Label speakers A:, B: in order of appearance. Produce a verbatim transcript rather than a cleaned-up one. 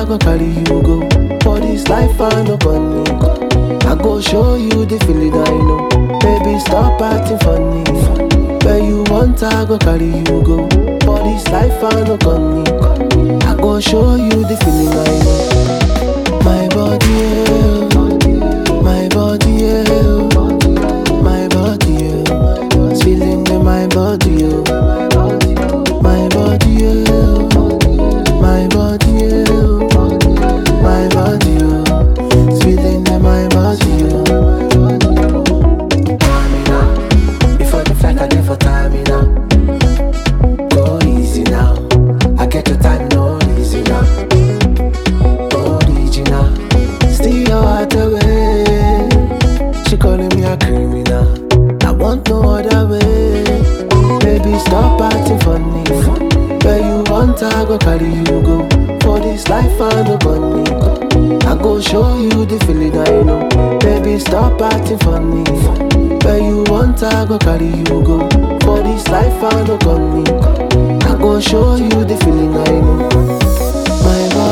A: go carry you go. For this life I no gunny. I go show you the feeling I know. Baby stop acting funny. Where you want I go carry you go. For this life I no gunny. I go show you the feeling I know. My body, yeah. My body, yeah. My body, yeah. It's feeling in my body, yeah. My body, yeah. My body, yeah. My body, yeah. It's feeling in my body, yeah. Tamina, before the flight I never Tamina. Go easy now. I get your time, no easy now. Original, steal your heart away. She calling me a criminal. I want no other way. Baby, stop acting funny. Where you want, I go carry you go. For this life, I no gunny. I go show you the feeling I know. Baby, stop acting funny. Where you want, I go carry you go. For this life, I no gunny. I go show you the feeling I know. My body.